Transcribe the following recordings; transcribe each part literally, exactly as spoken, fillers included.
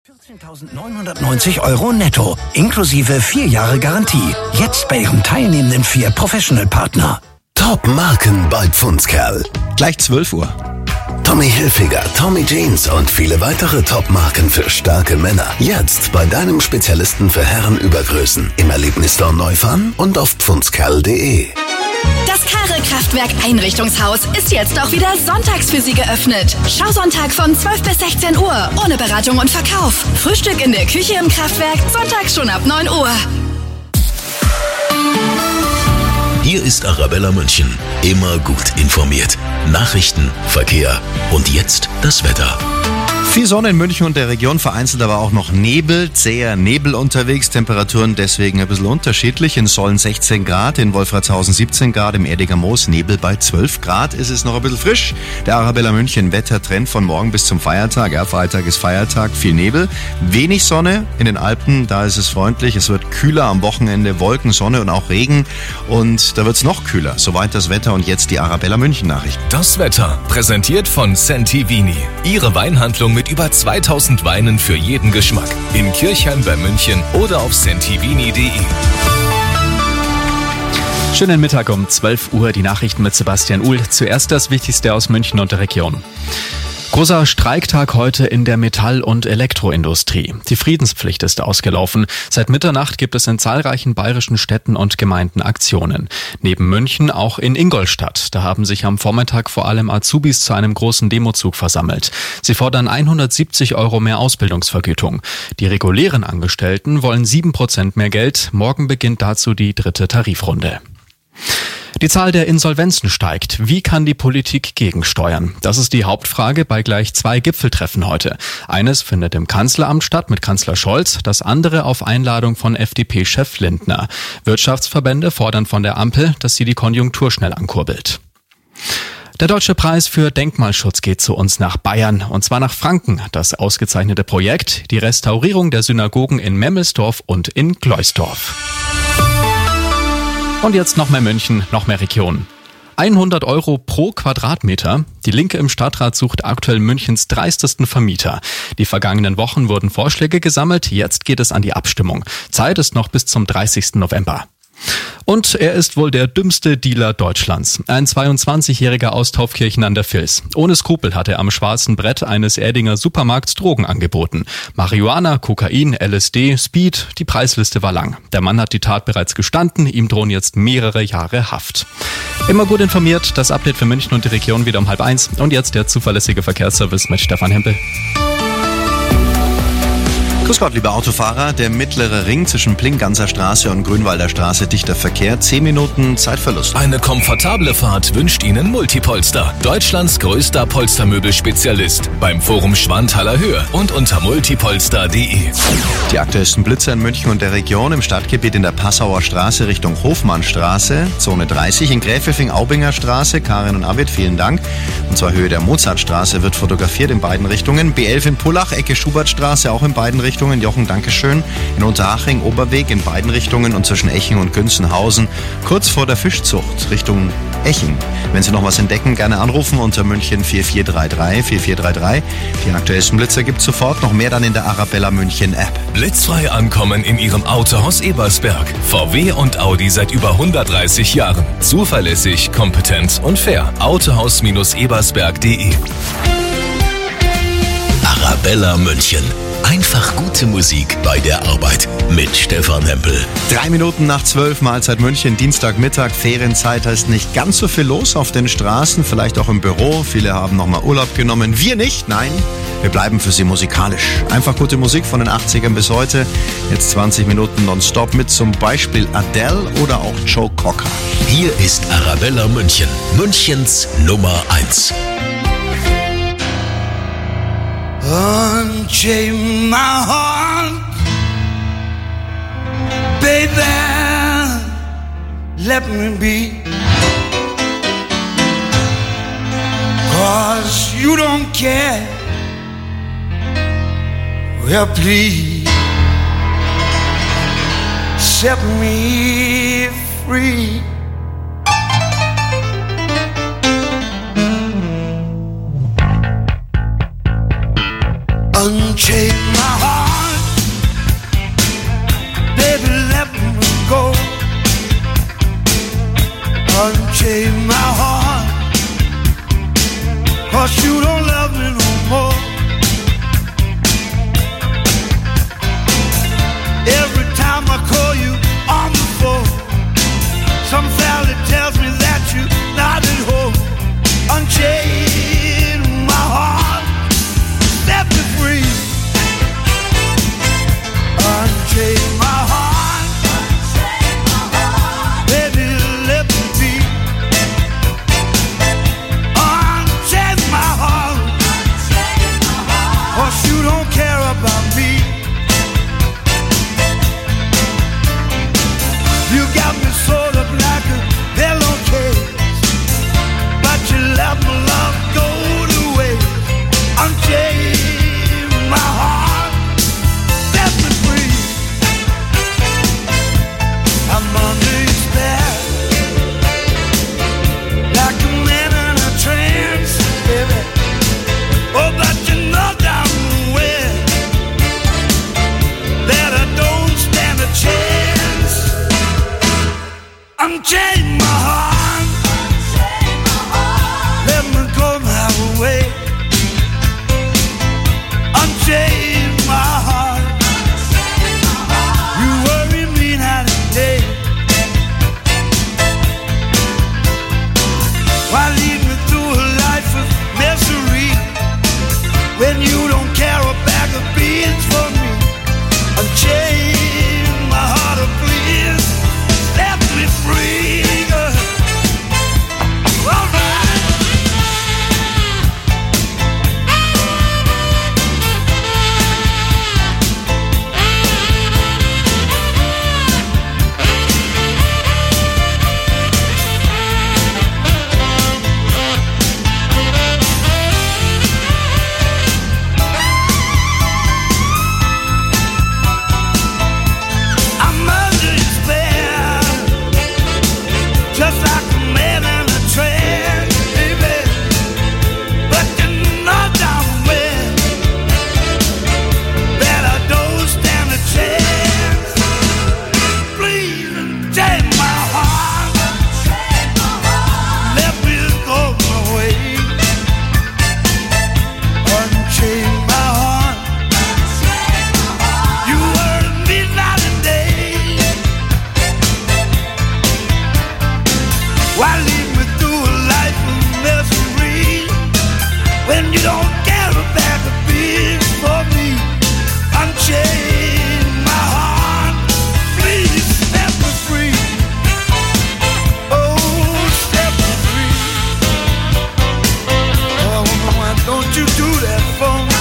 vierzehntausendneunhundertneunzig Euro netto, inklusive vier Jahre Garantie. Jetzt bei Ihrem teilnehmenden Fiat Professional Partner. Top-Marken bei Pfundskerl. Gleich zwölf Uhr. Tommy Hilfiger, Tommy Jeans und viele weitere Top-Marken für starke Männer. Jetzt bei deinem Spezialisten für Herrenübergrößen. Im Erlebnisstore Neufahren und auf pfundskerl punkt de. Das Karre-Kraftwerk Einrichtungshaus ist jetzt auch wieder sonntags für Sie geöffnet. Schausonntag von zwölf bis sechzehn Uhr, ohne Beratung und Verkauf. Frühstück in der Küche im Kraftwerk, sonntags schon ab neun Uhr. Hier ist Arabella München. Immer gut informiert. Nachrichten, Verkehr und jetzt das Wetter. Viel Sonne in München und der Region, vereinzelt aber auch noch Nebel, zäher Nebel unterwegs, Temperaturen deswegen ein bisschen unterschiedlich. In Sollen sechzehn Grad, in Wolfratshausen siebzehn Grad, im Erdinger Moos Nebel bei zwölf Grad. Es ist noch ein bisschen frisch. Der Arabella München Wettertrend von morgen bis zum Feiertag. Ja, Freitag ist Feiertag, viel Nebel, wenig Sonne in den Alpen, da ist es freundlich. Es wird kühler am Wochenende, Wolken, Sonne und auch Regen und da wird es noch kühler. Soweit das Wetter und jetzt die Arabella München Nachrichten. Das Wetter, präsentiert von Sentivini. Ihre Weinhandlung mit über zweitausend Weinen für jeden Geschmack. In Kirchheim bei München oder auf sentivini punkt de. Schönen Mittag um zwölf Uhr, die Nachrichten mit Sebastian Uhl. Zuerst das Wichtigste aus München und der Region. Großer Streiktag heute in der Metall- und Elektroindustrie. Die Friedenspflicht ist ausgelaufen. Seit Mitternacht gibt es in zahlreichen bayerischen Städten und Gemeinden Aktionen. Neben München auch in Ingolstadt. Da haben sich am Vormittag vor allem Azubis zu einem großen Demozug versammelt. Sie fordern hundertsiebzig Euro mehr Ausbildungsvergütung. Die regulären Angestellten wollen sieben Prozent mehr Geld. Morgen beginnt dazu die dritte Tarifrunde. Die Zahl der Insolvenzen steigt. Wie kann die Politik gegensteuern? Das ist die Hauptfrage bei gleich zwei Gipfeltreffen heute. Eines findet im Kanzleramt statt mit Kanzler Scholz, das andere auf Einladung von F D P-Chef Lindner. Wirtschaftsverbände fordern von der Ampel, dass sie die Konjunktur schnell ankurbelt. Der Deutsche Preis für Denkmalschutz geht zu uns nach Bayern, und zwar nach Franken. Das ausgezeichnete Projekt, die Restaurierung der Synagogen in Memmelsdorf und in Gleusdorf. Und jetzt noch mehr München, noch mehr Region. hundert Euro pro Quadratmeter. Die Linke im Stadtrat sucht aktuell Münchens dreistesten Vermieter. Die vergangenen Wochen wurden Vorschläge gesammelt, jetzt geht es an die Abstimmung. Zeit ist noch bis zum dreißigsten November. Und er ist wohl der dümmste Dealer Deutschlands. Ein zweiundzwanzigjähriger aus Taufkirchen an der Vils. Ohne Skrupel hat er am schwarzen Brett eines Erdinger Supermarkts Drogen angeboten. Marihuana, Kokain, L S D, Speed, die Preisliste war lang. Der Mann hat die Tat bereits gestanden, ihm drohen jetzt mehrere Jahre Haft. Immer gut informiert, das Update für München und die Region wieder um halb eins. Und jetzt der zuverlässige Verkehrsservice mit Stefan Hempel. Grüß Gott, liebe Autofahrer. Der mittlere Ring zwischen Plinganser Straße und Grünwalder Straße, dichter Verkehr, zehn Minuten Zeitverlust. Eine komfortable Fahrt wünscht Ihnen Multipolster. Deutschlands größter Polstermöbelspezialist. Beim Forum Schwanthaler Höhe und unter multipolster punkt de. Die aktuellsten Blitzer in München und der Region. Im Stadtgebiet in der Passauer Straße Richtung Hofmannstraße, Zone dreißig. In Gräfelfing-Aubinger Straße, Karin und Arvid, vielen Dank. Und zwar Höhe der Mozartstraße wird fotografiert in beiden Richtungen. B elf in Pullach, Ecke Schubertstraße, auch in beiden Richtungen. Jochen, Dankeschön. In Unterhaching, Oberweg in beiden Richtungen und zwischen Eching und Günzenhausen. Kurz vor der Fischzucht Richtung Eching. Wenn Sie noch was entdecken, gerne anrufen unter München vier vier drei drei vier vier drei drei. Die aktuellsten Blitzer gibt's sofort, noch mehr dann in der Arabella München App. Blitzfrei ankommen in Ihrem Autohaus Ebersberg. V W und Audi seit über hundertdreißig Jahren. Zuverlässig, kompetent und fair. Autohaus Ebersberg punkt de. Arabella München. Einfach gute Musik bei der Arbeit mit Stefan Hempel. Drei Minuten nach zwölf, Mahlzeit München, Dienstagmittag, Ferienzeit, heißt nicht ganz so viel los auf den Straßen, vielleicht auch im Büro. Viele haben nochmal Urlaub genommen, wir nicht, nein, wir bleiben für Sie musikalisch. Einfach gute Musik von den achtzigern bis heute, jetzt zwanzig Minuten nonstop mit zum Beispiel Adele oder auch Joe Cocker. Hier ist Arabella München, Münchens Nummer eins. Unchain my heart, baby, let me be, 'cause you don't care, well please, set me free. unchain my heart, baby, let me go. Unchain my heart, 'cause you don't love me no more. Every time I call you on the phone, some fella tells me that you're not at home. Unchain my heart, set me free. Unchain my heart, baby, let me be. Unchain my heart, 'cause you don't care about me. You got me sewed up like a pillowcase, but you let my love go to waste. Unchain my heart, set me free. I'm under your spell, like a man in a trance, baby. Oh, but you know damn well that I don't stand a chance. Unchain my heart, let me go my way. Unchain my heart, you worry me night and day. Why lead me through a life of misery when you don't care a bag of beans for me? Unchain my heart, oh please, set me free. All right. I'm under your spell, just like a man in a trance, baby. But you know damn well that I don't stand a chance. Please unchain my heart, let me go my way. Unchain my heart, you worry me night and day. Why lead me through a life of misery when you don't care a bag of beans for me? Unchain my heart, please set me free. Oh, set me free. Oh, why don't you do that for me?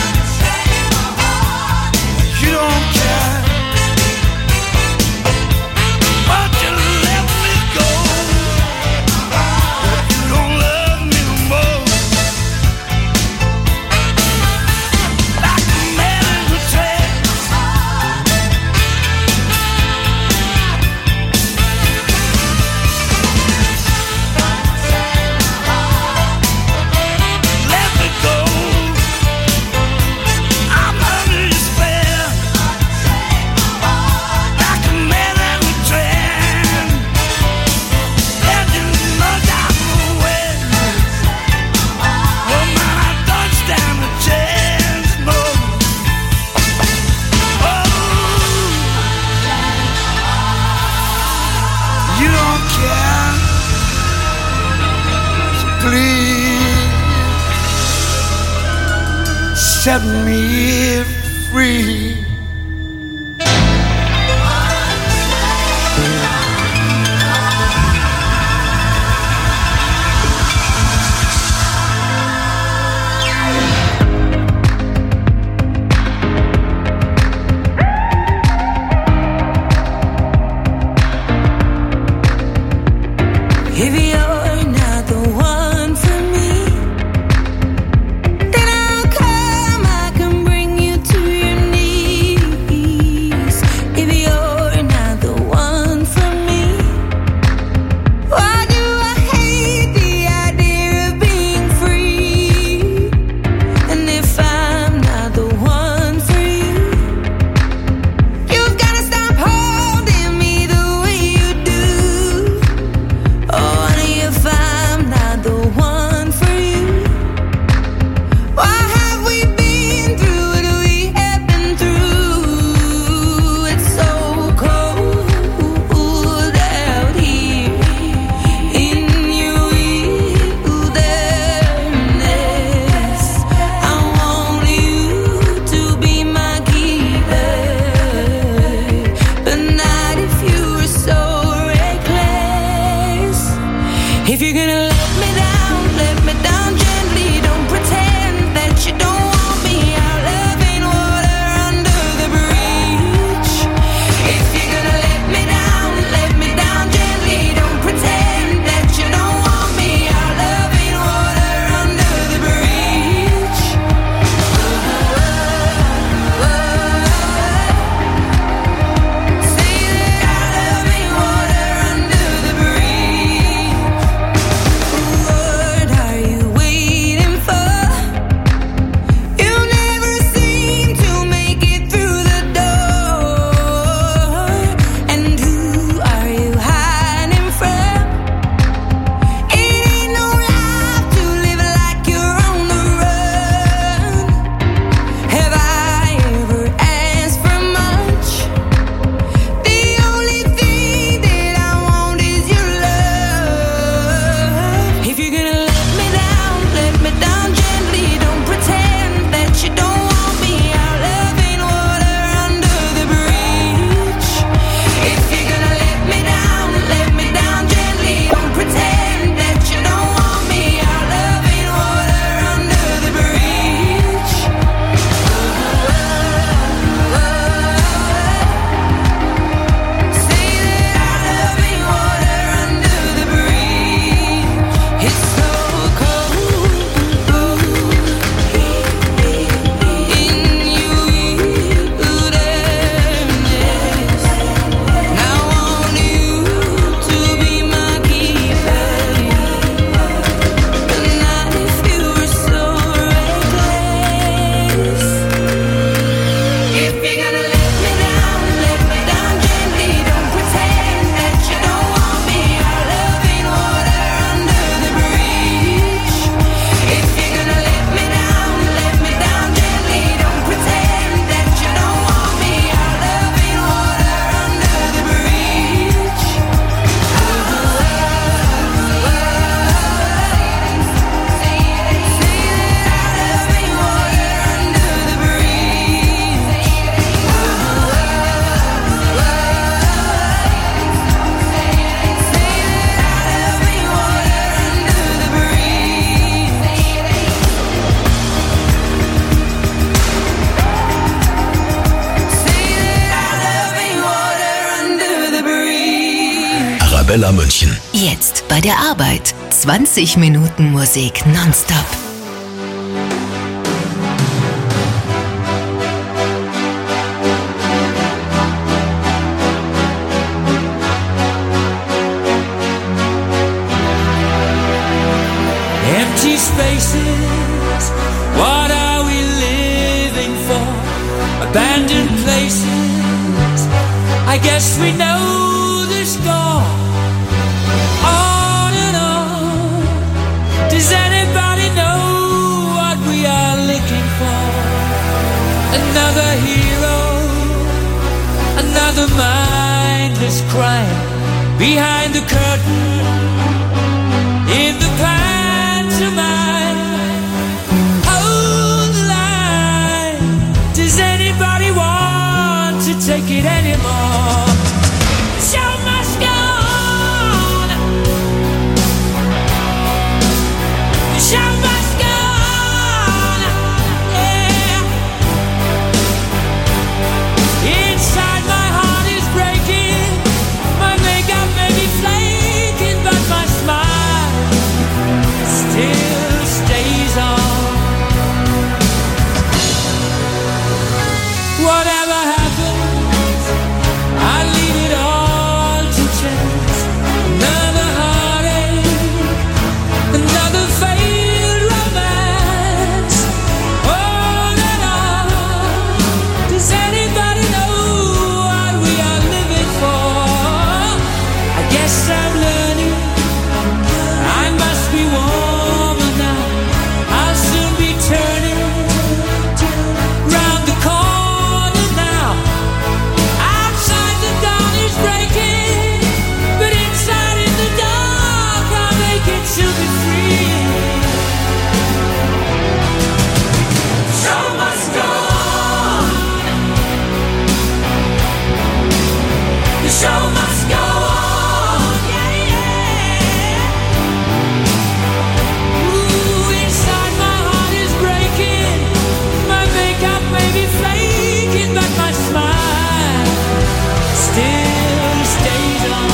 You don't care, but you let me go. You don't love me no more. Like a man in a trance. Let me go. I'm under your spell. Like a man in a trance. And you know damn well, oh man, I don't stand a chance, no. Oh, you don't care, so please set me free. If you're not the one for me, then I'll come, I can bring you to your knees. Arabella München. Jetzt bei der Arbeit. zwanzig Minuten Musik nonstop. Empty spaces, what are we living for? Abandoned places, I guess we know the score. On and on, does anybody know what we are looking for? Another hero, another mindless crime, behind the curtain, in the pantomime. Hold the line, does anybody want to take it anymore? The show must go on. The show must go on. Yeah. Inside my heart is breaking, my makeup may be flaking, but my smile still stays on. Whatever happens, I leave it all to chance. Another heartache, another failed romance. On and on, does anybody know what we are living for? I guess I'm learning, I must be warmer now. I'll soon be turning round the corner now. Outside the dawn is breaking, but inside in the dark I'll make it to be free. The show must go on. The show must go on. Yeah, yeah. Ooh, inside my heart is breaking, my makeup may be flaking, but my smile still stays on.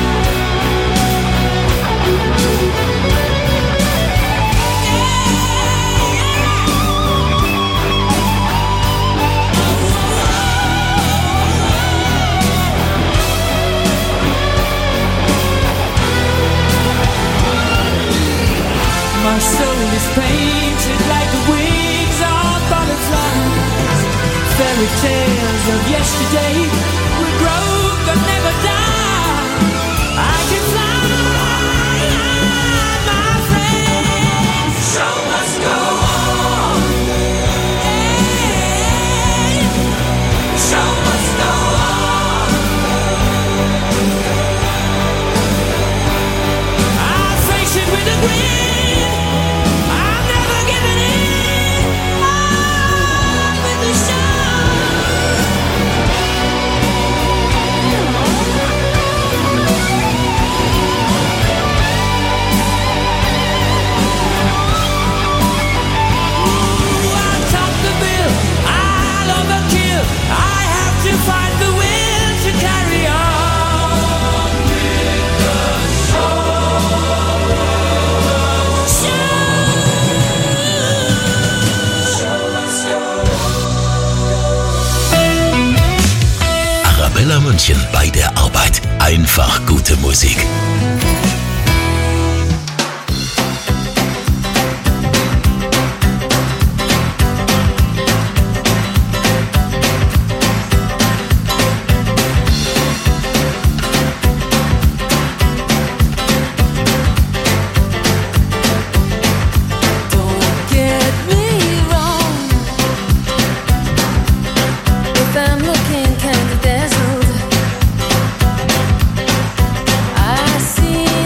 My soul is painted like the wings of butterflies. Fairy tales of yesterday will grow but never die. I can fly, my friend. The show must go on. Hey, the show must go on. I'll face it with a grin. I'm never giving in. On with the show. Ooh, I'll top the bill, I'll overkill. I have to find the will to carry on with the Arabella München bei der Arbeit. Einfach gute Musik. Don't get me wrong. If I'm looking kind of dazzled, I see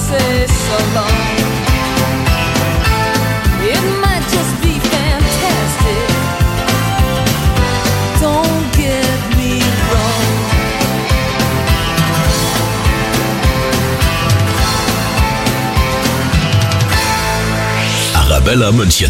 say so long. It might just be fantastic. Don't get me wrong. Arabella München.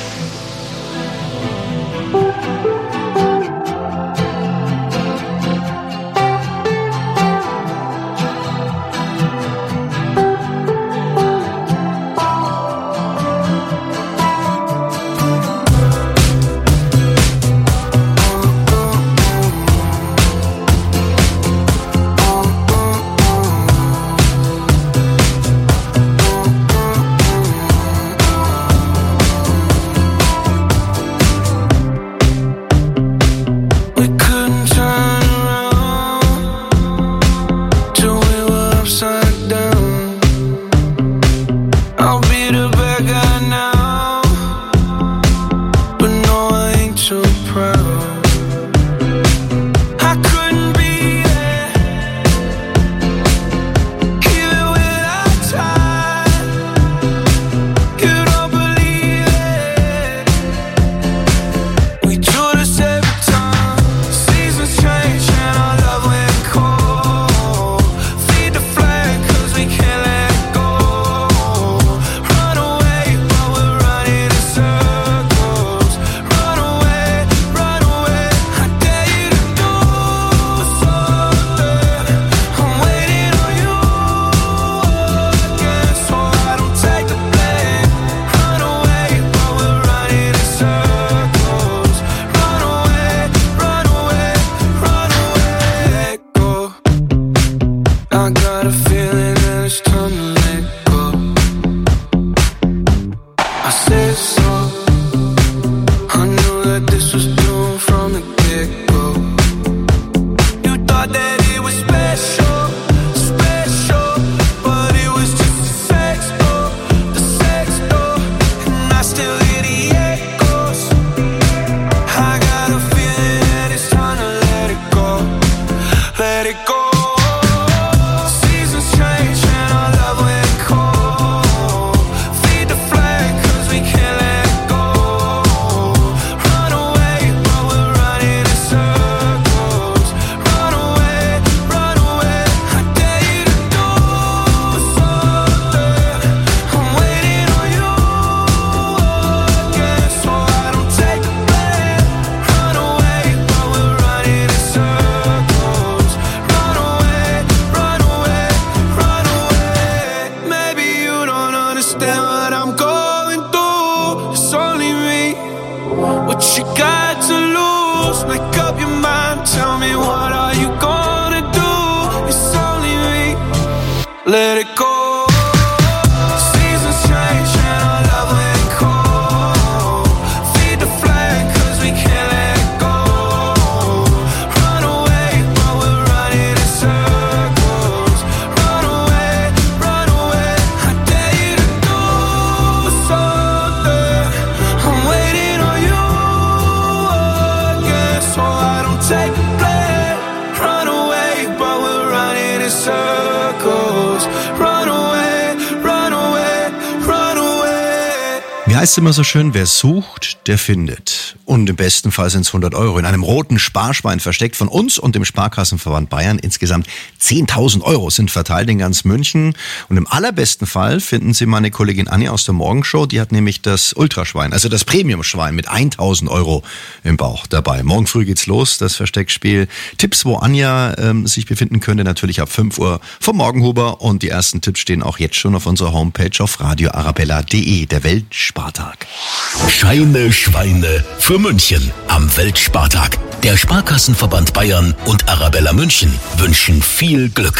Heißt immer so schön, wer sucht, der findet. Und im besten Fall sind es hundert Euro in einem roten Sparschwein versteckt von uns und dem Sparkassenverband Bayern. Insgesamt zehntausend Euro sind verteilt in ganz München. Und im allerbesten Fall finden Sie meine Kollegin Anni aus der Morgenshow. Die hat nämlich das Ultraschwein, also das Premium-Schwein mit tausend Euro im Bauch dabei. Morgen früh geht's los, das Versteckspiel. Tipps, wo Anja ähm, sich befinden könnte, natürlich ab fünf Uhr vom Morgenhuber. Und die ersten Tipps stehen auch jetzt schon auf unserer Homepage auf radio arabella punkt de, der Weltspartag. Scheine, Schweine für München am Weltspartag. Der Sparkassenverband Bayern und Arabella München wünschen viel Glück.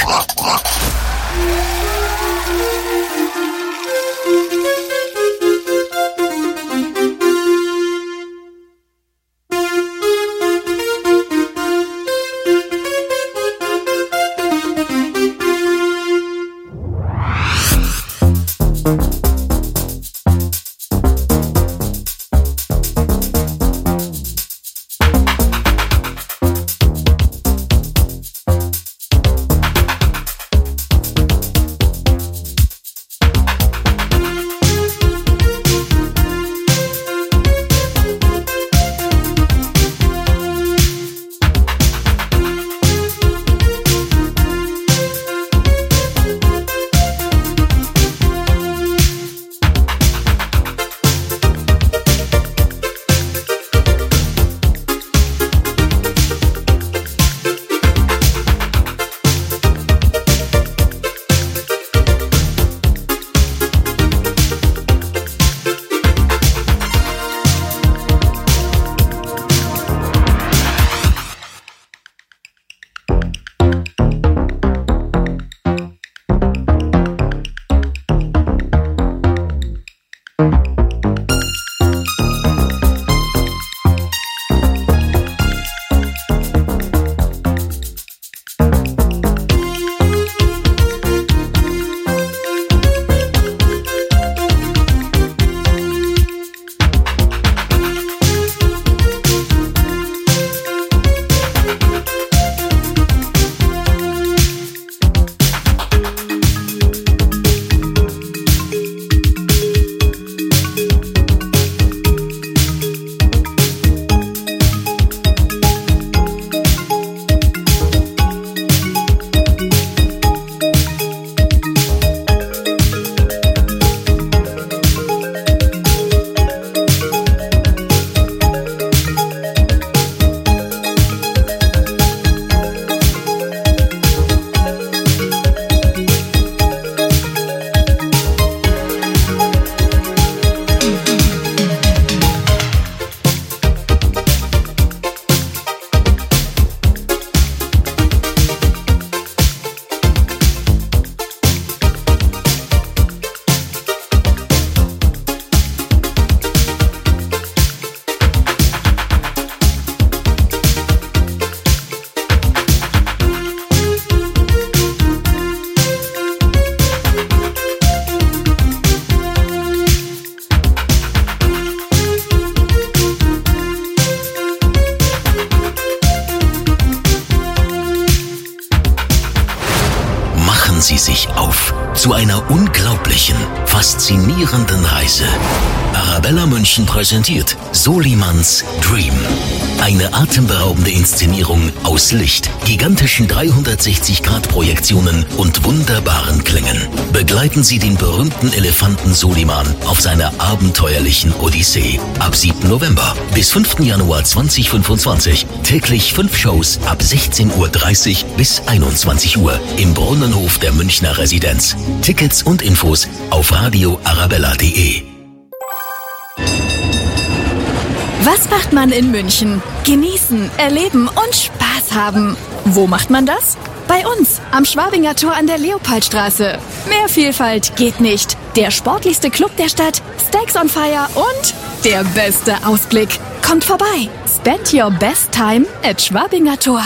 zu einer unglaublichen, faszinierenden Reise. Arabella München präsentiert Solimans Dream. Eine atemberaubende Inszenierung aus Licht, gigantischen dreihundertsechzig Grad Projektionen und wunderbaren Klängen. Begleiten Sie den berühmten Elefanten Soliman auf seiner abenteuerlichen Odyssee. Ab siebten November bis fünften Januar zweitausendfünfundzwanzig. Täglich fünf Shows ab sechzehn Uhr dreißig bis einundzwanzig Uhr im Brunnenhof der Münchner Residenz. Tickets und Infos auf radio arabella punkt de. Was macht man in München? Genießen, erleben und Spaß haben. Wo macht man das? Bei uns, am Schwabinger Tor an der Leopoldstraße. Mehr Vielfalt geht nicht. Der sportlichste Club der Stadt, Steaks on Fire und der beste Ausblick. Kommt vorbei. Spend your best time at Schwabinger Tor.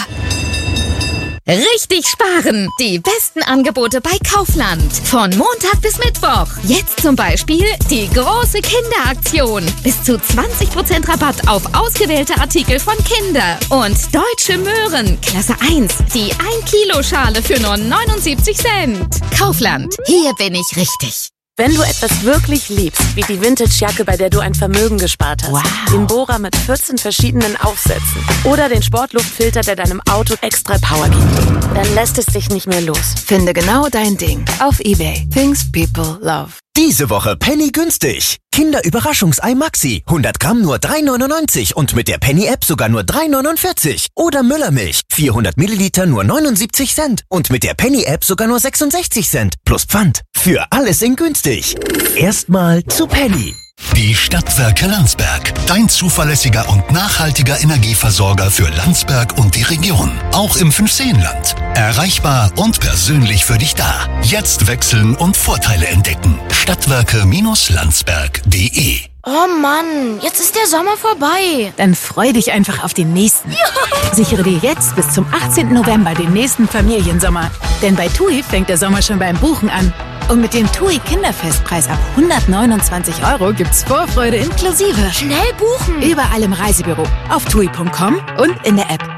Richtig sparen! Die besten Angebote bei Kaufland. Von Montag bis Mittwoch. Jetzt zum Beispiel die große Kinderaktion. Bis zu zwanzig Prozent Rabatt auf ausgewählte Artikel von Kinder. Und deutsche Möhren, Klasse eins. Die ein Kilo Schale für nur neunundsiebzig Cent. Kaufland. Hier bin ich richtig. Wenn du etwas wirklich liebst, wie die Vintage-Jacke, bei der du ein Vermögen gespart hast, wow. Den Bohrer mit vierzehn verschiedenen Aufsätzen oder den Sportluftfilter, der deinem Auto extra Power gibt, dann lässt es dich nicht mehr los. Finde genau dein Ding auf eBay. Things people love. Diese Woche Penny günstig. Kinderüberraschungsei Maxi. hundert Gramm nur drei neunundneunzig und mit der Penny-App sogar nur drei neunundvierzig. Oder Müllermilch. vierhundert Milliliter nur neunundsiebzig Cent und mit der Penny-App sogar nur sechsundsechzig Cent. Plus Pfand. Für alles in günstig. Erstmal zu Penny. Die Stadtwerke Landsberg. Dein zuverlässiger und nachhaltiger Energieversorger für Landsberg und die Region. Auch im Fünfseenland. Erreichbar und persönlich für dich da. Jetzt wechseln und Vorteile entdecken. Stadtwerke Landsberg punkt de. Oh Mann, jetzt ist der Sommer vorbei. Dann freu dich einfach auf den nächsten. Ja. Sichere dir jetzt bis zum achtzehnten November den nächsten Familiensommer. Denn bei TUI fängt der Sommer schon beim Buchen an. Und mit dem TUI Kinderfestpreis ab hundertneunundzwanzig Euro gibt's Vorfreude inklusive. Schnell buchen! Überall im Reisebüro, auf tui punkt com und in der App.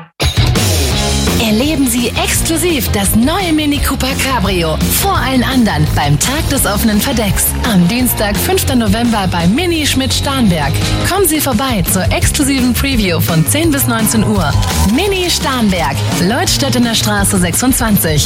Erleben Sie exklusiv das neue Mini Cooper Cabrio. Vor allen anderen beim Tag des offenen Verdecks. Am Dienstag, fünften November bei Mini Schmidt-Starnberg. Kommen Sie vorbei zur exklusiven Preview von zehn bis neunzehn Uhr. Mini Starnberg, Leutstettener Straße sechsundzwanzig.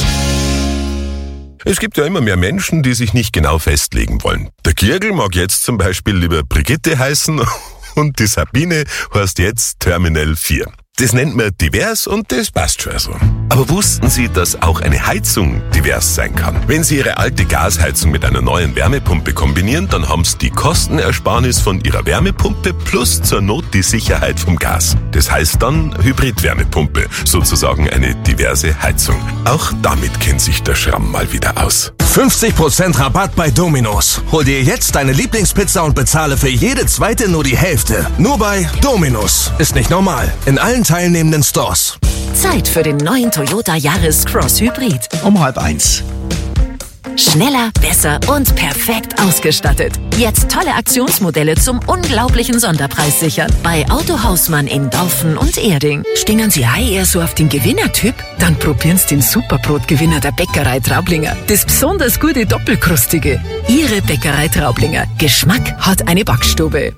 Es gibt ja immer mehr Menschen, die sich nicht genau festlegen wollen. Der Kirgl mag jetzt zum Beispiel lieber Brigitte heißen und die Sabine heißt jetzt Terminal vier. Das nennt man divers und das passt schon so. Aber wussten Sie, dass auch eine Heizung divers sein kann? Wenn Sie Ihre alte Gasheizung mit einer neuen Wärmepumpe kombinieren, dann haben Sie die Kostenersparnis von Ihrer Wärmepumpe plus zur Not die Sicherheit vom Gas. Das heißt dann Hybrid-Wärmepumpe, sozusagen eine diverse Heizung. Auch damit kennt sich der Schramm mal wieder aus. fünfzig Prozent Rabatt bei Domino's. Hol dir jetzt deine Lieblingspizza und bezahle für jede zweite nur die Hälfte. Nur bei Domino's. Ist nicht normal. In allen teilnehmenden Stores. Zeit für den neuen Toyota Yaris Cross Hybrid. Um halb eins. Schneller, besser und perfekt ausgestattet. Jetzt tolle Aktionsmodelle zum unglaublichen Sonderpreis sichern. Bei Auto Hausmann in Dorfen und Erding. Stehen Sie hei eher so auf den Gewinnertyp? Dann probieren Sie den Superbrotgewinner der Bäckerei Traublinger. Das besonders gute Doppelkrustige. Ihre Bäckerei Traublinger. Geschmack hat eine Backstube.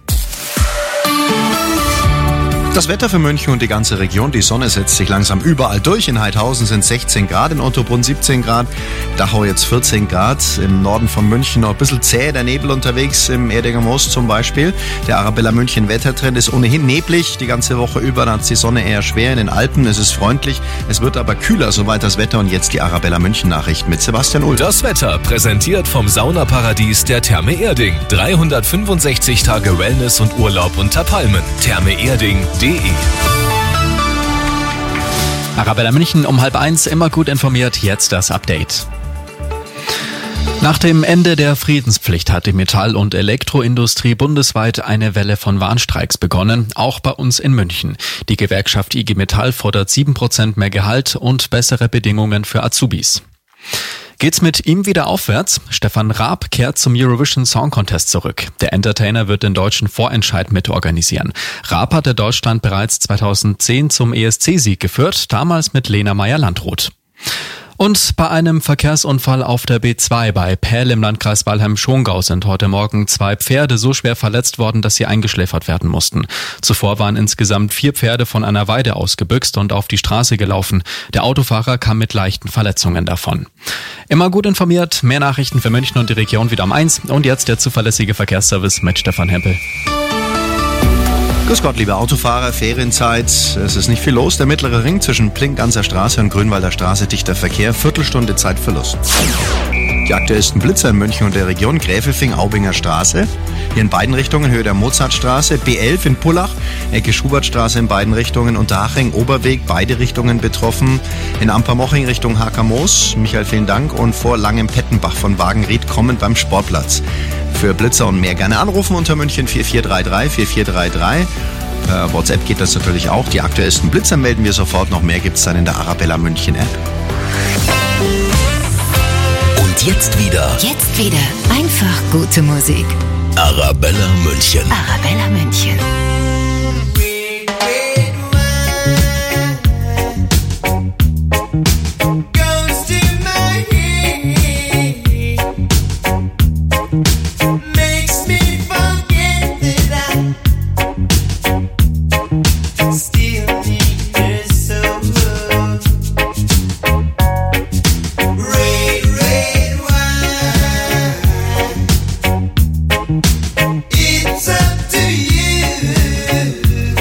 Das Wetter für München und die ganze Region. Die Sonne setzt sich langsam überall durch. In Heidhausen sind sechzehn Grad, in Ottobrunn siebzehn Grad, Dachau jetzt vierzehn Grad, im Norden von München noch ein bisschen zäh der Nebel unterwegs, im Erdinger Moos zum Beispiel. Der Arabella München Wettertrend ist ohnehin neblig, die ganze Woche über, dann hat die Sonne eher schwer in den Alpen, es ist freundlich, es wird aber kühler, soweit das Wetter. Und jetzt die Arabella München Nachrichten mit Sebastian Uhl. Das Wetter präsentiert vom Saunaparadies der Therme Erding. dreihundertfünfundsechzig Tage Wellness und Urlaub unter Palmen. Therme Erding punkt de. Arabella München um halb eins, immer gut informiert, jetzt das Update. Nach dem Ende der Friedenspflicht hat die Metall- und Elektroindustrie bundesweit eine Welle von Warnstreiks begonnen, auch bei uns in München. Die Gewerkschaft I G Metall fordert sieben Prozent mehr Gehalt und bessere Bedingungen für Azubis. Geht's mit ihm wieder aufwärts? Stefan Raab kehrt zum Eurovision Song Contest zurück. Der Entertainer wird den deutschen Vorentscheid mitorganisieren. Raab hatte Deutschland bereits zweitausendzehn zum E S C-Sieg geführt, damals mit Lena Meyer-Landrut. Und bei einem Verkehrsunfall auf der B zwei bei Pähl im Landkreis Weilheim-Schongau sind heute Morgen zwei Pferde so schwer verletzt worden, dass sie eingeschläfert werden mussten. Zuvor waren insgesamt vier Pferde von einer Weide ausgebüxt und auf die Straße gelaufen. Der Autofahrer kam mit leichten Verletzungen davon. Immer gut informiert, mehr Nachrichten für München und die Region wieder um eins. Und jetzt der zuverlässige Verkehrsservice mit Stefan Hempel. Grüß Gott, liebe Autofahrer, Ferienzeit. Es ist nicht viel los. Der mittlere Ring zwischen Plinganser Straße und Grünwalder Straße, dichter Verkehr, Viertelstunde Zeitverlust. Die aktuellsten Blitzer in München und der Region, Gräfelfing, Aubinger Straße. Hier in beiden Richtungen, Höhe der Mozartstraße, B elf in Pullach, Ecke Schubertstraße in beiden Richtungen, Unterhaching, Oberweg, beide Richtungen betroffen. In Ampermoching Richtung Hakermoos, Michael, vielen Dank. Und vor Langem Pettenbach von Wagenried kommend beim Sportplatz. Für Blitzer und mehr gerne anrufen unter München vier vier drei drei vier vier drei drei. Per WhatsApp geht das natürlich auch. Die aktuellsten Blitzer melden wir sofort. Noch mehr gibt's dann in der Arabella München App. Und jetzt wieder Jetzt wieder einfach gute Musik. Arabella München. Arabella München. It's up to you.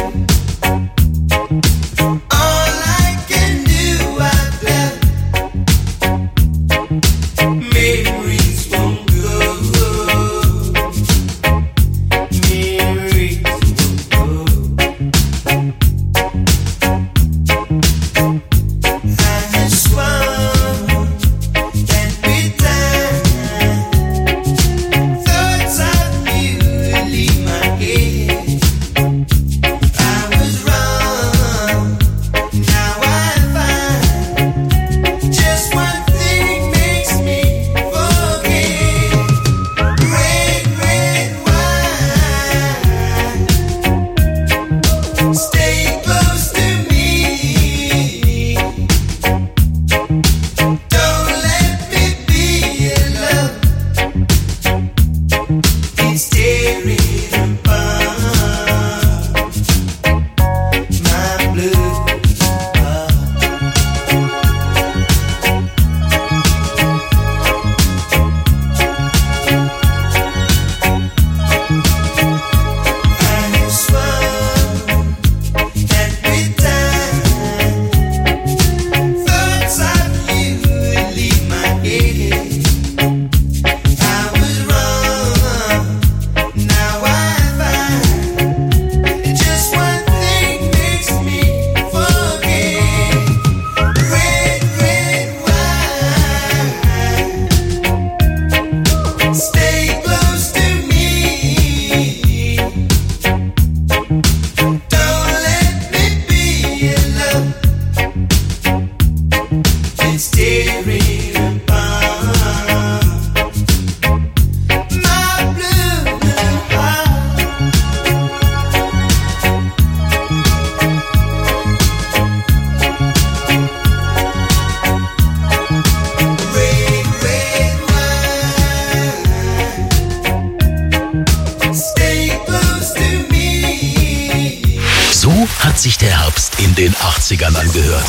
hat sich der Herbst in den achtzigern angehört.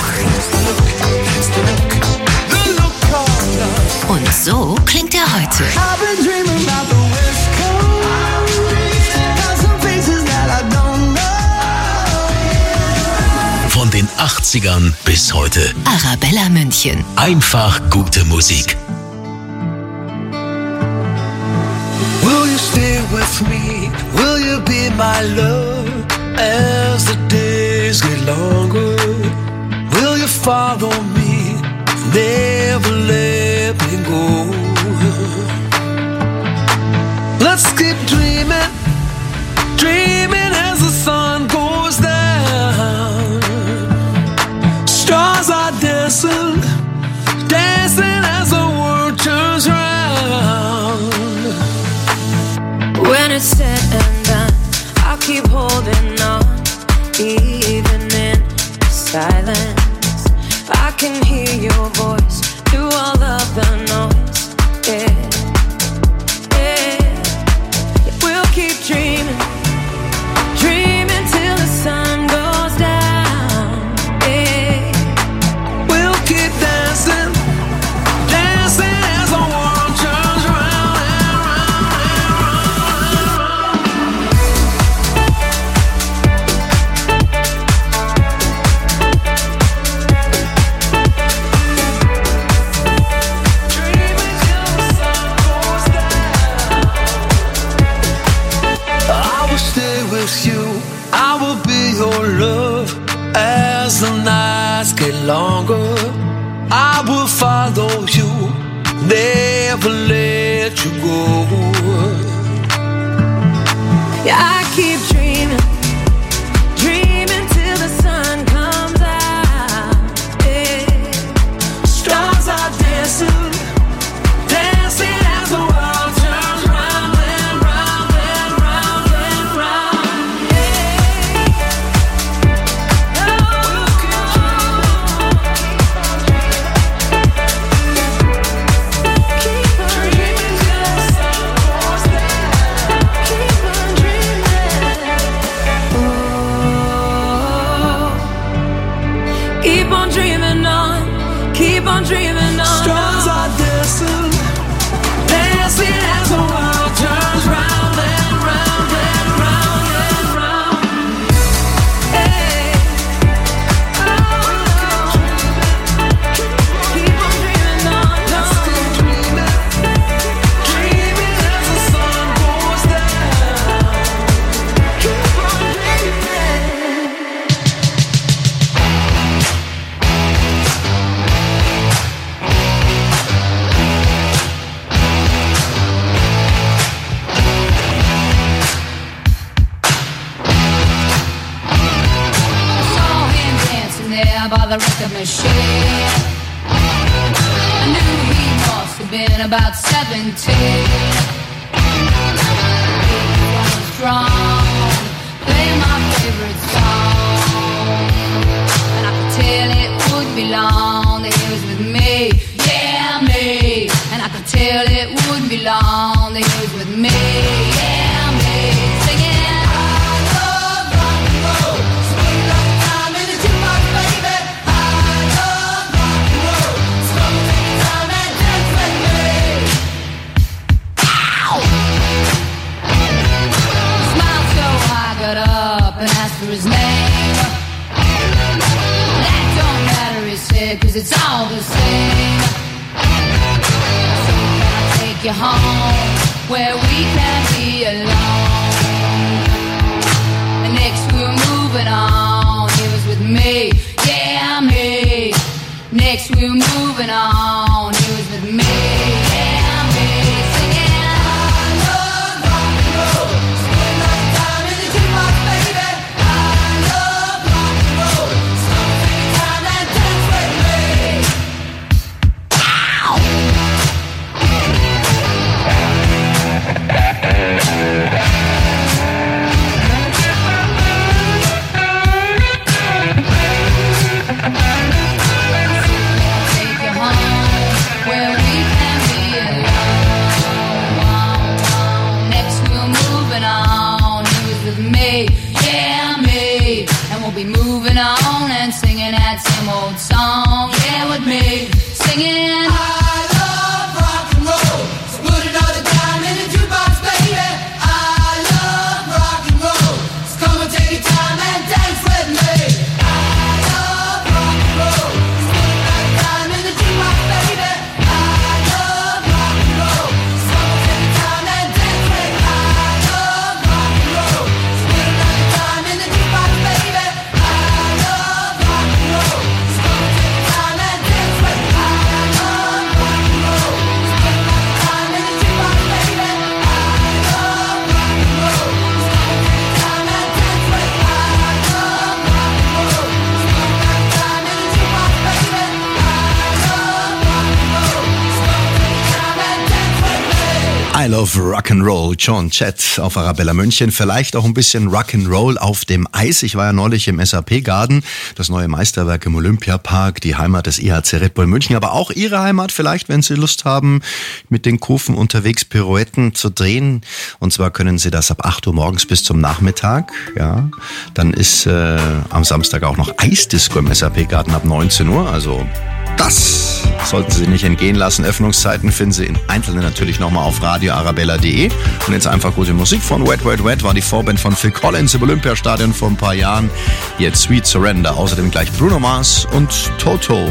Und so klingt er heute. Von den achtzigern bis heute. Arabella München. Einfach gute Musik. Will you stay with me? Will you be my love as the days get longer? Will you follow me? Never let me go. Let's keep dreaming, dreaming as the sun goes down. Stars are dancing, dancing as the world turns round. When it's said and done, I'll keep holding on, even in silence. I can hear your voice your love as the nights get longer. I will follow you, never let you go. Yeah, I keep dreaming, dreaming till the sun comes out. Yeah. Stars are dancing, dancing as the world turns round and round and round and round. Keep on dreaming on, keep on dreaming on. Stars are dancing, dancing as the world turns round and round and round and round. Hey, oh, keep on dreaming on, just keep dreaming, dreaming as the sun goes down. Keep on dreaming. By the record machine, I knew he must have been about seventeen. He was strong, playing my favorite song, and I could tell it wouldn't be long that he was with me, yeah me. And I could tell it wouldn't be long that he was with me, yeah me. Singing. And asked for his name. That don't matter, he said, cause it's all the same. So can I take you home where we can be alone? And next we're moving on. He was with me, yeah me. Next we're moving on. He was with me, yeah me. Singing. Moving on and singing that same old song, yeah, with me, singing. I love rock and roll, so put another dime in the jukebox, baby. I love rock and roll, so come and take your time and dance with me. I love rock and roll, so put another dime in the jukebox, baby. I love rock and roll, so come and take your time and dance with me. I love rock and roll, so put another dime in the jukebox, baby. I Love Rock'n'Roll, John Jett auf Arabella München. Vielleicht auch ein bisschen Rock'n'Roll auf dem Eis. Ich war ja neulich im S A P Garden, das neue Meisterwerk im Olympiapark, die Heimat des I H C Red Bull München, aber auch Ihre Heimat vielleicht, wenn Sie Lust haben, mit den Kufen unterwegs Pirouetten zu drehen. Und zwar können Sie das ab acht Uhr morgens bis zum Nachmittag. Ja, dann ist äh, am Samstag auch noch Eisdisco im S A P Garden ab neunzehn Uhr. Also das sollten Sie nicht entgehen lassen. Öffnungszeiten finden Sie in Einzelnen natürlich nochmal auf radio arabella punkt de. Und jetzt einfach gute Musik von Wet Wet Wet, war die Vorband von Phil Collins im Olympiastadion vor ein paar Jahren. Jetzt Sweet Surrender, außerdem gleich Bruno Mars und Toto.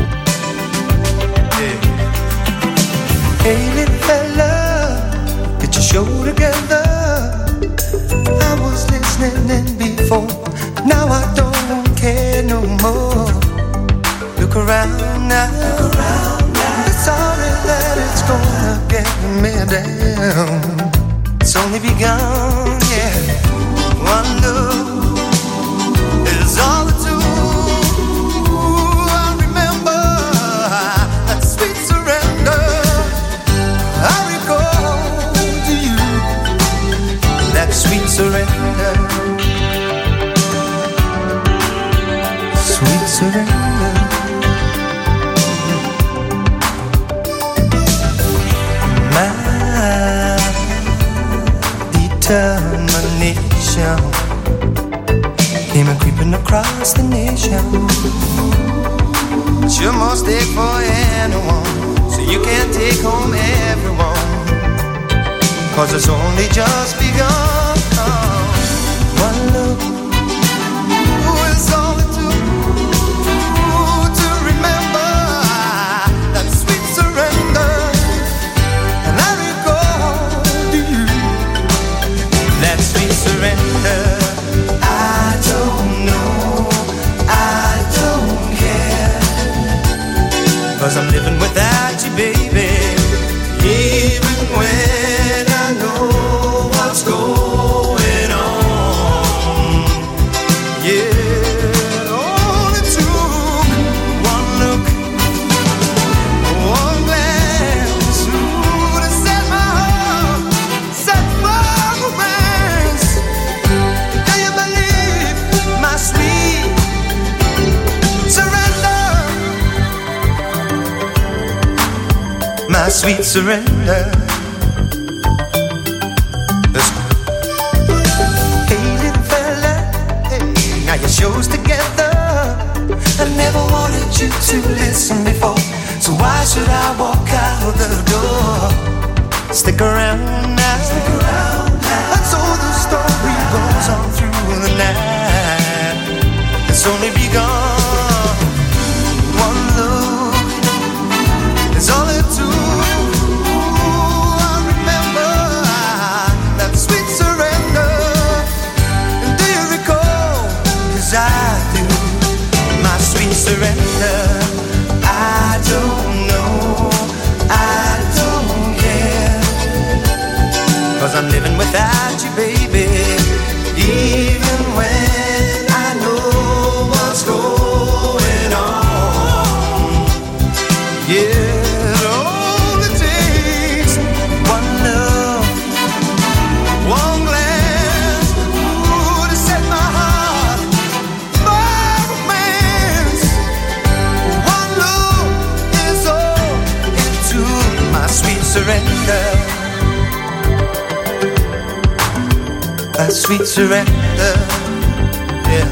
Hey little fella, get your show together. I was listening in before Now I don't care no more. Look around now. Look around now. It's sorry that it's gonna get me down. It's only begun, yeah. One look is all it took. I remember that sweet surrender. I recall to you that sweet surrender. Sweet surrender. My determination came a creeping across the nation. It's your mistake for anyone, so you can't take home everyone, 'cause it's only just begun. One look is all it took to remember that sweet surrender. And I recall to you that sweet surrender. I don't know, I don't care, 'cause I'm living without you, baby. Even when I know what's going on. Yeah, it only took one look, one glance, ooh, to set my heart, set my romance. Do you believe my sweet surrender? My sweet surrender. Listen. Hey, little fella, hey, now your show's together. I never wanted you to listen before, so why should I walk out the door? Stick around now. Stick around now. And so the story goes on through the night. It's only begun. One look is all it took. I do, my sweet surrender. I don't know, I don't care, 'cause I'm living without you, baby. Even when I know what's going on. Yeah, it only takes one love, one glance, ooh, to set my heart. Sweet surrender. That sweet surrender. Yeah.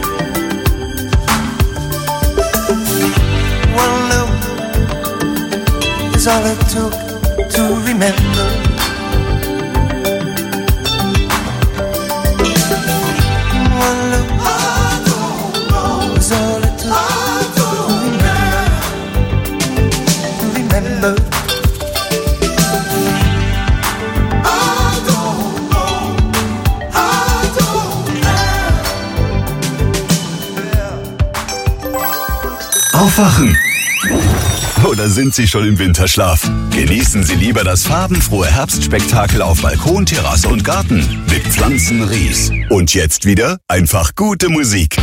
One look is all it took to remember. One look is all it took to remember. To remember. Aufwachen! Oder sind Sie schon im Winterschlaf? Genießen Sie lieber das farbenfrohe Herbstspektakel auf Balkon, Terrasse und Garten mit Pflanzenries. Und jetzt wieder einfach gute Musik.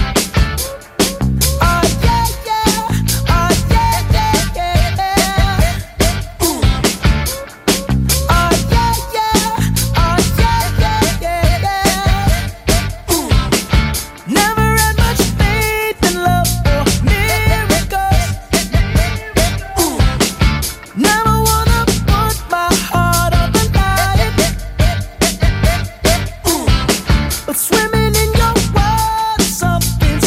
Swimming in your world, something's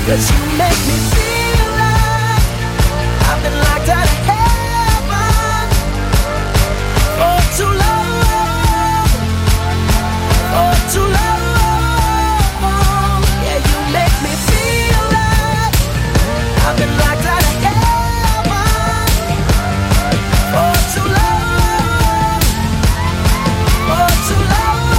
'Cause you make me feel like I've been locked out of heaven for too long, for too long. Yeah, you make me feel like I've been locked out of heaven for too long, for too long.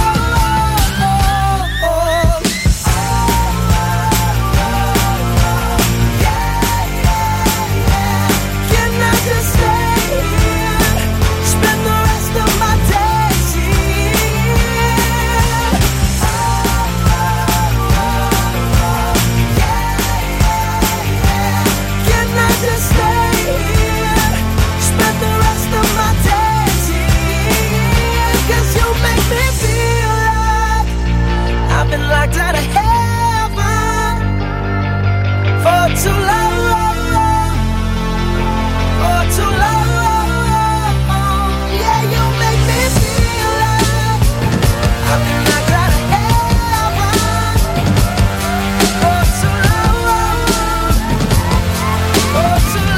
Locked out of heaven for too long, for too long. Yeah, you make me feel like I've been locked out of heaven for too long, for too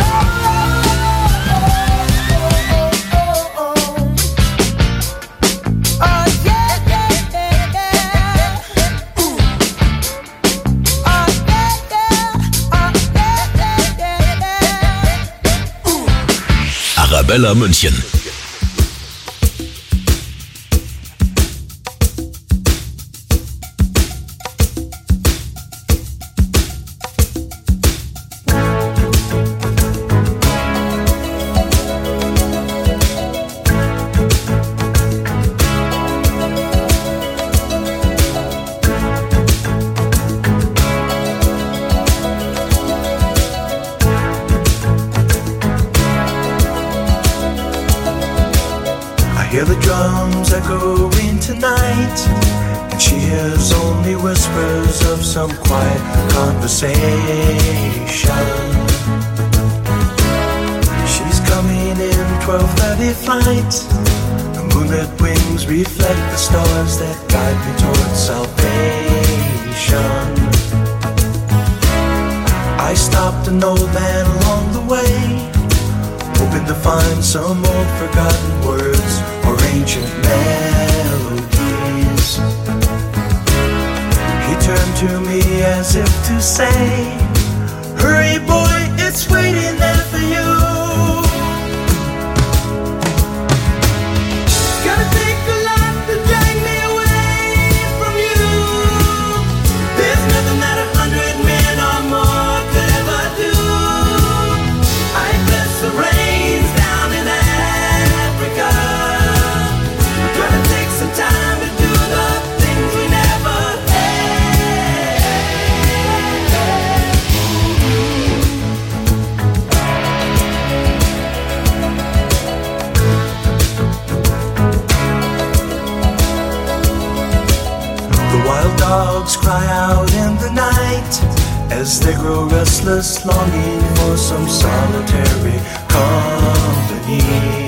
long. Oh yeah, yeah, yeah, yeah. Arabella München. Hear the drums echoing tonight, and she hears only whispers of some quiet conversation. She's coming in twelve thirty flight. The moonlit wings reflect the stars that guide me towards salvation. I stopped an old man along the way, hoping to find some old forgotten words or ancient melodies. He turned to me as if to say, hurry boy, it's waiting there for you. It's gonna take a lot to drag me away from you. There's nothing that a hundred men or more could ever do. I bless the rains down in Africa. Gonna take some time to do the things we never had. The wild dogs cry out in the night as they grow restless, longing for some solitary company.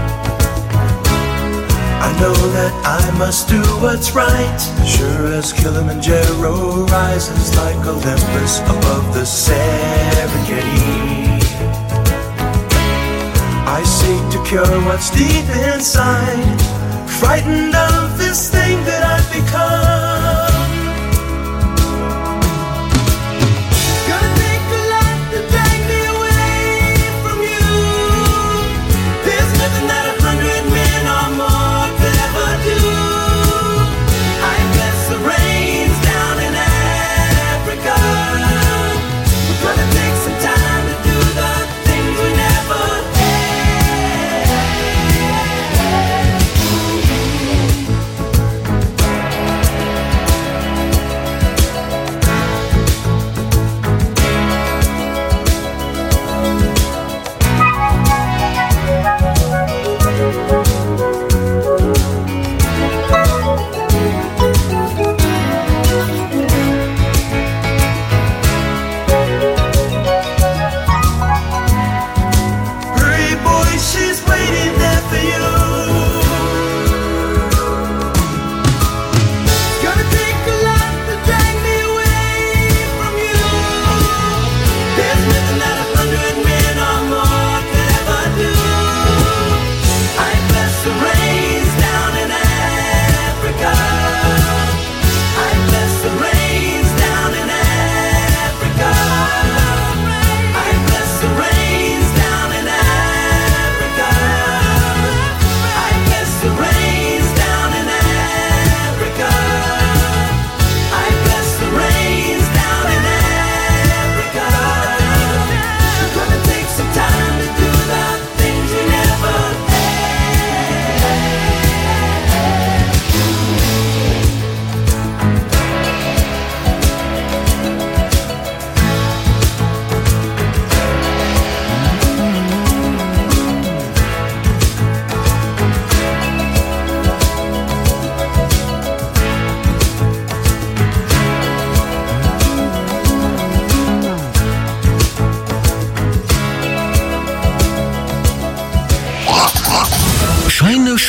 I know that I must do what's right, sure as Kilimanjaro rises like Olympus above the Serengeti. I seek to cure what's deep inside, frightened of this thing that I've become. Gonna take a lot to drag me away from you. There's nothing that a hundred men or more could ever do. I bless the rains down in Africa. We're gonna take some time to do the things we never had.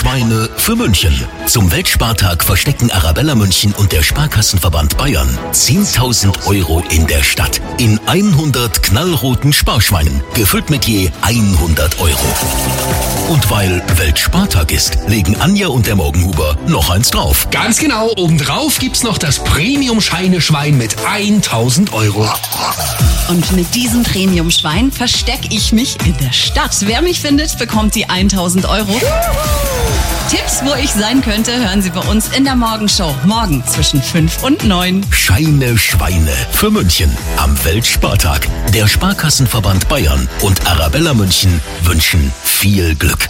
Schweine für München. Zum Weltspartag verstecken Arabella München und der Sparkassenverband Bayern zehntausend Euro in der Stadt. In hundert knallroten Sparschweinen, gefüllt mit je hundert Euro. Und weil Weltspartag ist, legen Anja und der Morgenhuber noch eins drauf. Ganz genau, obendrauf gibt's noch das Premium-Schweineschwein mit tausend Euro. Und mit diesem Premium-Schwein verstecke ich mich in der Stadt. Wer mich findet, bekommt die tausend Euro. Tipps, wo ich sein könnte, hören Sie bei uns in der Morgenshow. Morgen zwischen fünf und neun. Scheine Schweine für München am Weltspartag. Der Sparkassenverband Bayern und Arabella München wünschen viel Glück.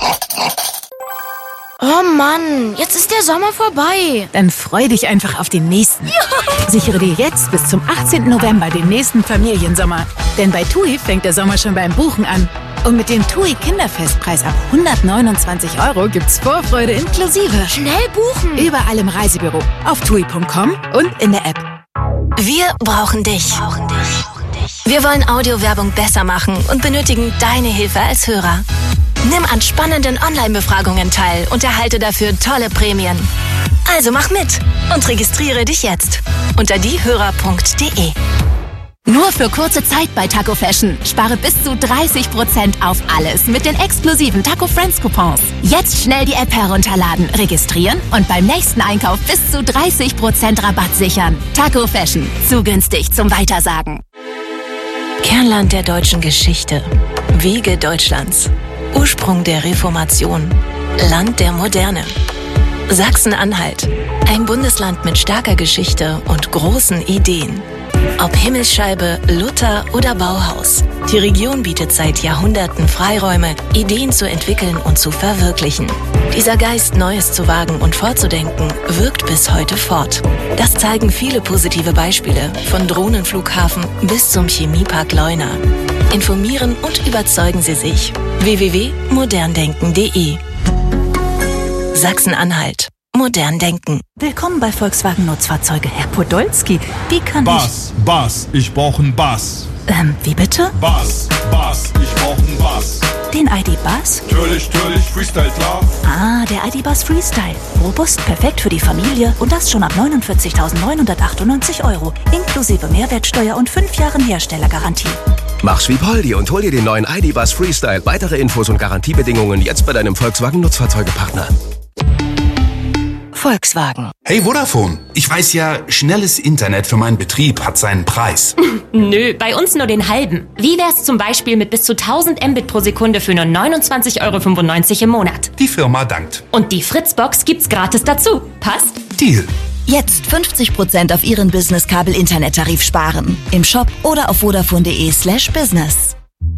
Oh Mann, jetzt ist der Sommer vorbei. Dann freu dich einfach auf den nächsten. Ja. Sichere dir jetzt bis zum achtzehnten November den nächsten Familiensommer. Denn bei TUI fängt der Sommer schon beim Buchen an. Und mit dem TUI Kinderfestpreis ab hundertneunundzwanzig Euro gibt's Vorfreude inklusive. Schnell buchen. Überall im Reisebüro, auf tui punkt com und in der App. Wir brauchen dich. Wir wollen Audiowerbung besser machen und benötigen deine Hilfe als Hörer. Nimm an spannenden Online-Befragungen teil und erhalte dafür tolle Prämien. Also mach mit und registriere dich jetzt unter diehörer punkt de. Nur für kurze Zeit bei Taco Fashion. Spare bis zu dreißig Prozent auf alles mit den exklusiven Taco Friends Coupons. Jetzt schnell die App herunterladen, registrieren und beim nächsten Einkauf bis zu dreißig Prozent Rabatt sichern. Taco Fashion. Zu günstig zum Weitersagen. Kernland der deutschen Geschichte. Wiege Deutschlands. Ursprung der Reformation. Land der Moderne. Sachsen-Anhalt. Ein Bundesland mit starker Geschichte und großen Ideen. Ob Himmelsscheibe, Luther oder Bauhaus. Die Region bietet seit Jahrhunderten Freiräume, Ideen zu entwickeln und zu verwirklichen. Dieser Geist, Neues zu wagen und vorzudenken, wirkt bis heute fort. Das zeigen viele positive Beispiele, von Drohnenflughafen bis zum Chemiepark Leuna. Informieren und überzeugen Sie sich. w w w punkt modern denken punkt de. Sachsen-Anhalt. Modern denken. Willkommen bei Volkswagen Nutzfahrzeuge, Herr Podolski. Wie kann Bass, ich... Bass, ich brauche einen Bass. Ähm, wie bitte? Bass, Bass, ich brauche einen Bass. Den I D Bass? Natürlich, natürlich, Freestyle, klar. Ah, der I D Bass Freestyle. Robust, perfekt für die Familie und das schon ab neunundvierzigtausendneunhundertachtundneunzig Euro. Inklusive Mehrwertsteuer und fünf Jahren Herstellergarantie. Mach's wie Poldi und hol dir den neuen I D Bass Freestyle. Weitere Infos und Garantiebedingungen jetzt bei deinem Volkswagen Nutzfahrzeugepartner. Volkswagen. Hey Vodafone, ich weiß ja, schnelles Internet für meinen Betrieb hat seinen Preis. Nö, bei uns nur den halben. Wie wär's zum Beispiel mit bis zu tausend Mbit pro Sekunde für nur neunundzwanzig Euro fünfundneunzig im Monat? Die Firma dankt. Und die Fritzbox gibt's gratis dazu. Passt? Deal. Jetzt fünfzig Prozent auf Ihren Business-Kabel-Internettarif sparen. Im Shop oder auf vodafone.de slash business.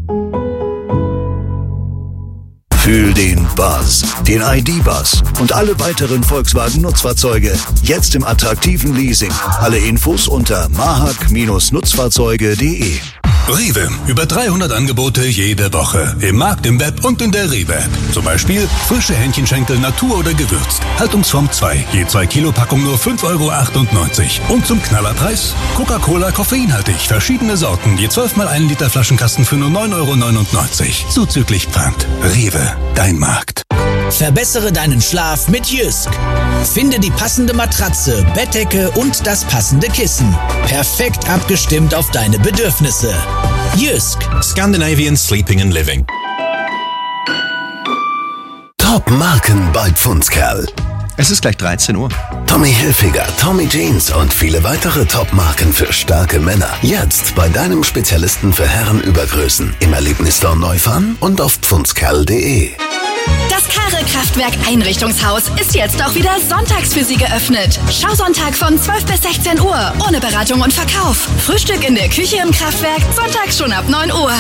Fühl den Buzz, den I D-Buzz und alle weiteren Volkswagen-Nutzfahrzeuge jetzt im attraktiven Leasing. Alle Infos unter mahak Bindestrich nutzfahrzeuge punkt de. Rewe. Über dreihundert Angebote jede Woche. Im Markt, im Web und in der Rewe-App. Zum Beispiel frische Hähnchenschenkel Natur oder gewürzt. Haltungsform zwei. Je zwei Kilo Packung nur fünf Euro achtundneunzig. Und zum Knallerpreis Coca-Cola koffeinhaltig. Verschiedene Sorten. Je zwölf mal ein Liter Flaschenkasten für nur neun Euro neunundneunzig. Zuzüglich Pfand. Rewe. Dein Markt. Verbessere deinen Schlaf mit Jysk. Finde die passende Matratze, Bettdecke und das passende Kissen. Perfekt abgestimmt auf deine Bedürfnisse. Jysk. Scandinavian Sleeping and Living. Top-Marken bei Pfundskerl. Es ist gleich dreizehn Uhr. Tommy Hilfiger, Tommy Jeans und viele weitere Top-Marken für starke Männer. Jetzt bei deinem Spezialisten für Herrenübergrößen. Im Erlebnisstore Neufahren und auf pfundskerl punkt de. Das Karre-Kraftwerk Einrichtungshaus ist jetzt auch wieder sonntags für Sie geöffnet. Schausonntag von zwölf bis sechzehn Uhr, ohne Beratung und Verkauf. Frühstück in der Küche im Kraftwerk, sonntags schon ab neun Uhr.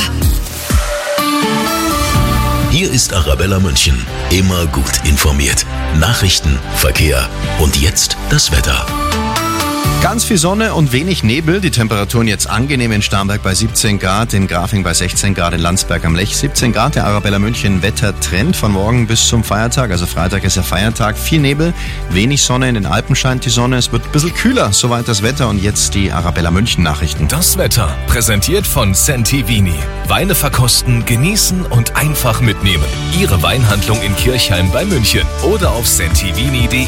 Hier ist Arabella München. Immer gut informiert. Nachrichten, Verkehr und jetzt das Wetter. Ganz viel Sonne und wenig Nebel. Die Temperaturen jetzt angenehm in Starnberg bei siebzehn Grad, in Grafing bei sechzehn Grad, in Landsberg am Lech siebzehn Grad. Der Arabella München Wettertrend von morgen bis zum Feiertag. Also Freitag ist der Feiertag. Viel Nebel, wenig Sonne. In den Alpen scheint die Sonne. Es wird ein bisschen kühler. Soweit das Wetter. Und jetzt die Arabella München Nachrichten. Das Wetter präsentiert von Sentivini. Weine verkosten, genießen und einfach mitnehmen. Ihre Weinhandlung in Kirchheim bei München oder auf sentivini punkt de.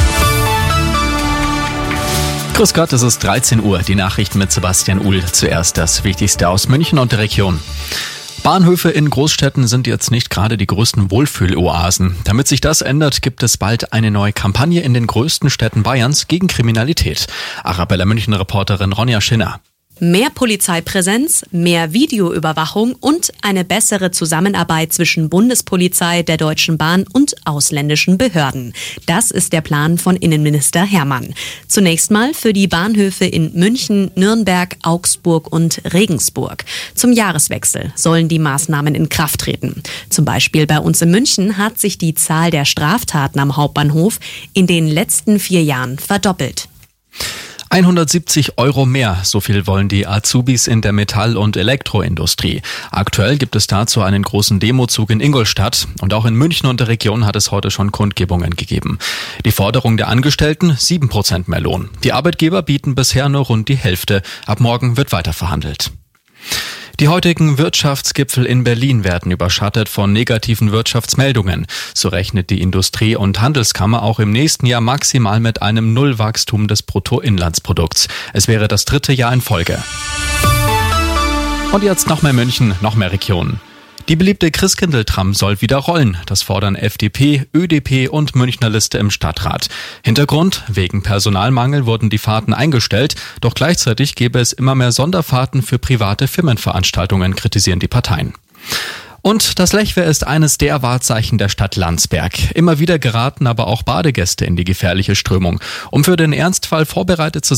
Grüß Gott, es ist dreizehn Uhr. Die Nachrichten mit Sebastian Uhl. Zuerst das Wichtigste aus München und der Region. Bahnhöfe in Großstädten sind jetzt nicht gerade die größten Wohlfühloasen. Damit sich das ändert, gibt es bald eine neue Kampagne in den größten Städten Bayerns gegen Kriminalität. Arabella München-Reporterin Ronja Schinner. Mehr Polizeipräsenz, mehr Videoüberwachung und eine bessere Zusammenarbeit zwischen Bundespolizei, der Deutschen Bahn und ausländischen Behörden. Das ist der Plan von Innenminister Hermann. Zunächst mal für die Bahnhöfe in München, Nürnberg, Augsburg und Regensburg. Zum Jahreswechsel sollen die Maßnahmen in Kraft treten. Zum Beispiel bei uns in München hat sich die Zahl der Straftaten am Hauptbahnhof in den letzten vier Jahren verdoppelt. hundertsiebzig Euro mehr, so viel wollen die Azubis in der Metall- und Elektroindustrie. Aktuell gibt es dazu einen großen Demozug in Ingolstadt und auch in München und der Region hat es heute schon Kundgebungen gegeben. Die Forderung der Angestellten, sieben Prozent mehr Lohn. Die Arbeitgeber bieten bisher nur rund die Hälfte. Ab morgen wird weiter verhandelt. Die heutigen Wirtschaftsgipfel in Berlin werden überschattet von negativen Wirtschaftsmeldungen. So rechnet die Industrie- und Handelskammer auch im nächsten Jahr maximal mit einem Nullwachstum des Bruttoinlandsprodukts. Es wäre das dritte Jahr in Folge. Und jetzt noch mehr München, noch mehr Regionen. Die beliebte Christkindl-Tram soll wieder rollen. Das fordern F D P, Ö D P und Münchner Liste im Stadtrat. Hintergrund: Wegen Personalmangel wurden die Fahrten eingestellt. Doch gleichzeitig gäbe es immer mehr Sonderfahrten für private Firmenveranstaltungen, kritisieren die Parteien. Und das Lechwehr ist eines der Wahrzeichen der Stadt Landsberg. Immer wieder geraten aber auch Badegäste in die gefährliche Strömung. Um für den Ernstfall vorbereitet zu